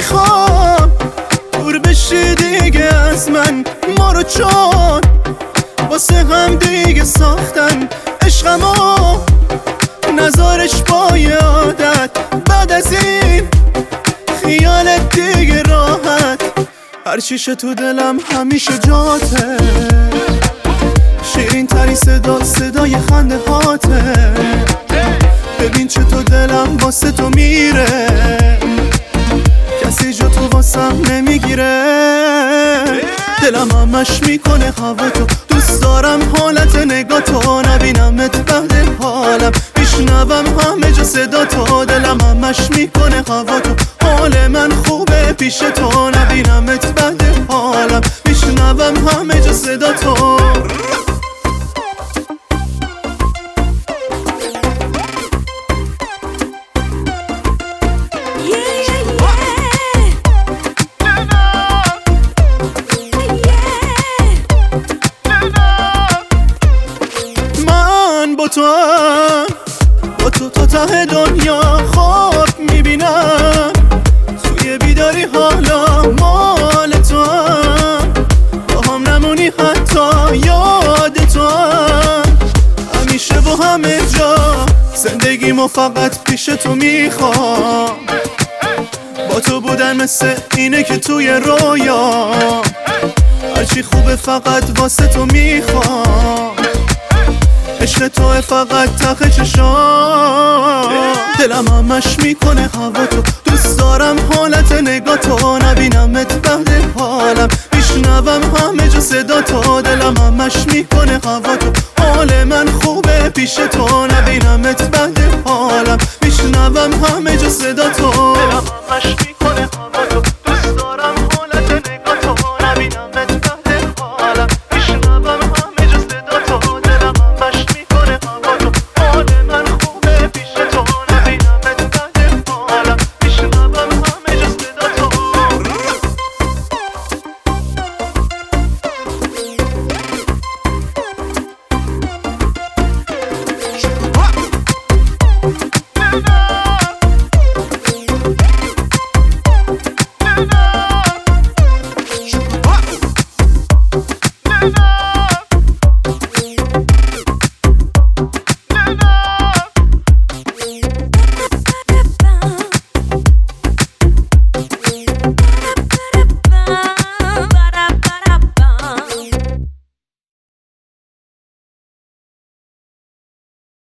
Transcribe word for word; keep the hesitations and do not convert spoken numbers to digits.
میخوام دور بشی دیگه از من، ما رو چون واسه هم دیگه ساختن عشقمو، نزارش با یه عادت بعد از این خیالت دیگه راحت. هرچیشه تو دلم همیشه جاته، شیرین ترین صدا صدای خنده هاته. ببین چطور دلم واسه تو میره، کسی جا تو واسم نمیگیره. دلم همش میکنه هوا تو، دوست دارم حالت نگاه تو، نبینمت بعد حالم میشنوم همه جا صدا تو. دلم همش میکنه هوا تو، حال من خوبه پیش تو، نبینمت بعد حالم میشنوم همه جا صدا تو. با تو هم با تو تا ته دنیا خواب میبینم، توی بیداری حالا مال تو هم، با هم نمونی حتی یاد تو هم. همیشه با همه جا زندگیمو فقط پیش تو میخوام، با تو بودن مثل اینه که توی رویا، هرچی خوبه فقط واسه تو میخوام، عشق توه فقط ته چشام. دلم همش میکنه هوا تو، دوست دارم حالت نگاه تو، نبینمت بعد حالم میشنوم همه جا صدا تو. دلم همش میکنه هوا تو، حال من خوبه پیش تو، نبینمت بعد حالم